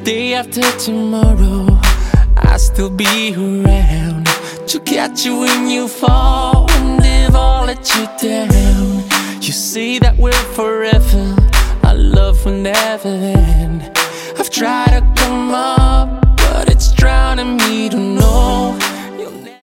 day after tomorrow, I'll still be around to catch you when you fall.